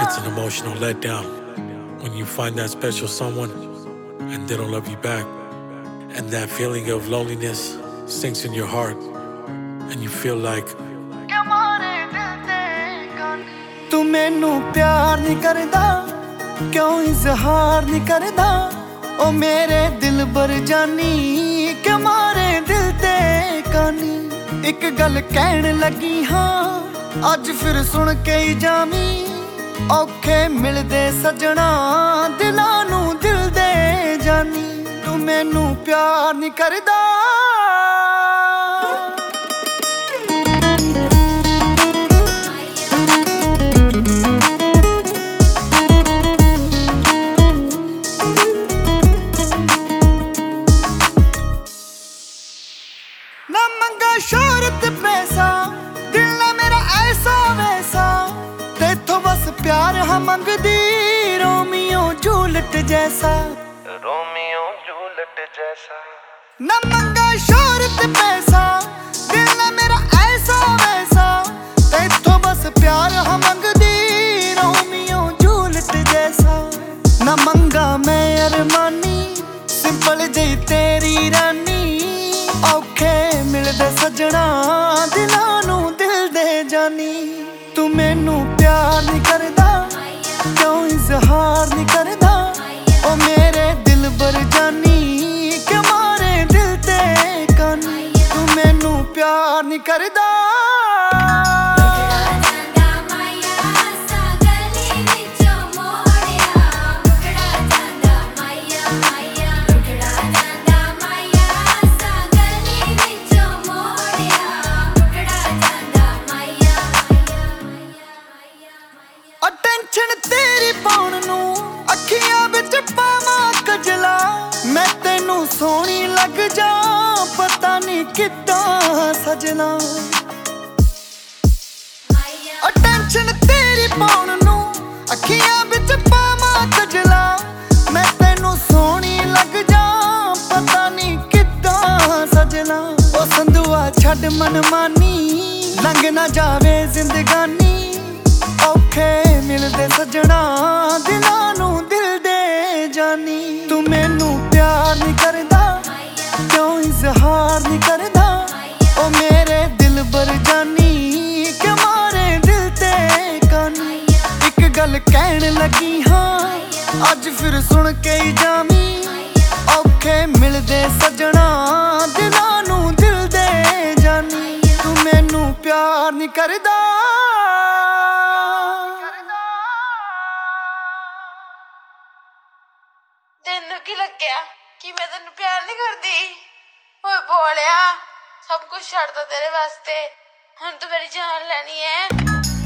It's an emotional letdown when you find that special someone and they don't love you back. And that feeling of loneliness sinks in your heart and you feel like तू मैनू प्यार नहीं करदा क्यों इजहार नहीं करदा ओ मेरे दिल बर जानी क्यों मारे दिल ते कानी एक गल कहन लगी हाँ अज फिर सुन के ही जामी औखे मिलदे सजना दिलां नू दिल दे जानी तू मैनू प्यार नहीं करदा ना मंगा शोहरत पैसा दिल ना मेरा ऐसा वैसा तेथों बस प्यार हम मंगदी रोमियो जूलियट जैसा ना मंगा शोहरत पैसा दिल ना मेरा ऐसा वैसा तेथों बस प्यार हम मंगदी रोमियो जूलियट जैसा ना मंगा मैं अरमानी सिंपल जी तेरी रानी औखे मिलदे सजना दिलां नू दिल दे जानी तू मैनू प्यार नहीं करदा क्यों इजहार नहीं करदा ओ मेरे दिल बर जानी क्यों मारे दिल ते कानी तू मैनू प्यार नहीं करदा टेंशन तेरी पाउण नू अखियां विच पावां कजला मैं तेनू सोहनी लग जा पता नहीं किद्दां सजना टेंशन तेरी पाउण नू अखियां विच पावां कजला मैं तेनू सोहनी लग जा पता नहीं किद्दां सजना ओ संदूआ छड्ड मनमानी लंघ ना जावे जिंदगानी औखे मिलदे सजना दिलां नू दिल दे जानी तू मैनू प्यार नहीं करदा क्यों इजहार नहीं करदा ओ मेरे दिल बर जानी क्यों मारे दिल ते कानी एक गल कहन लगी हाँ अज फिर सुन के ही जामी औखे मिलदे सजना दिलां नू दिल दे जानी तू मैनू प्यार नहीं करदा तेनू की लग्या कि मैं तेनू प्यार नहीं करदी ओए बोलिया सब कुछ छड्ड दो तेरे वास्ते हुण तू मेरी जान लैनी है।